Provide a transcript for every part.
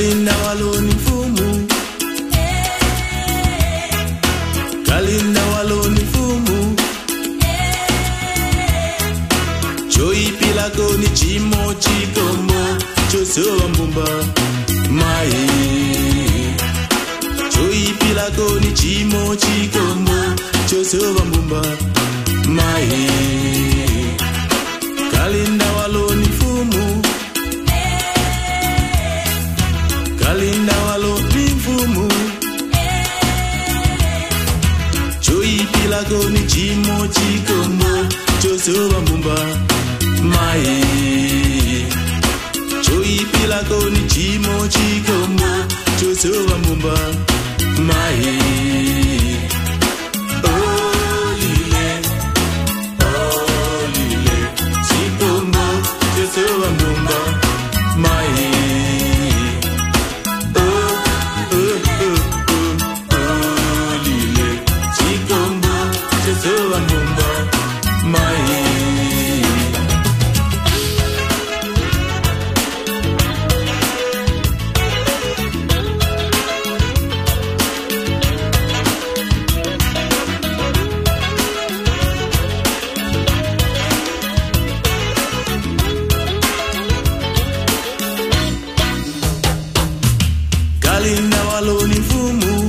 Kalinda waloni mfumu, Kalinda waloni mfumu, choipi lako ni chimo chikombo, chosowa mbumba mai. Choipi lako ni chimo chikombo, chosowa mbumba mai. Kalinda waloni mfumu, Kalinda waloni mfumu, choipi lako ni chimo chikombo, chosowa mbumba mai. Choipi lako ni chimo chikombo, chosowa mbumba mai. Olile, olile, chikombo, chosowa mbumba mai. Olile, chikombo, chosowa mbumba mai. Kalinda waloni mfumu,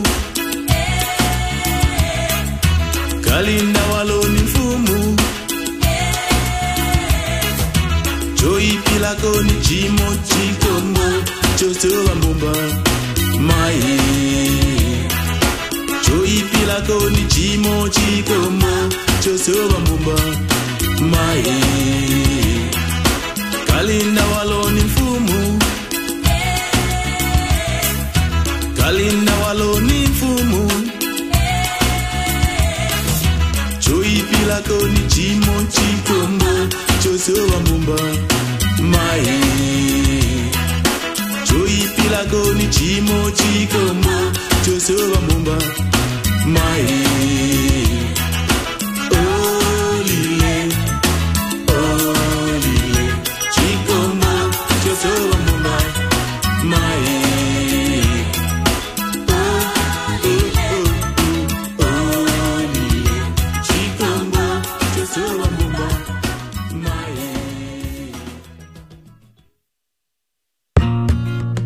Kalinda waloni mfumu, choipi lako ni chimo chikombo, chosowa mbumba mai. Choipi lako ni chimo chikombo, chosowa mbumba mai. Kalinda waloni mfumu, Kalinda waloni mfumu, choipi lako ni chimo chikombo, chosowa mbumba mai. Choipi lako ni chimo chikombo,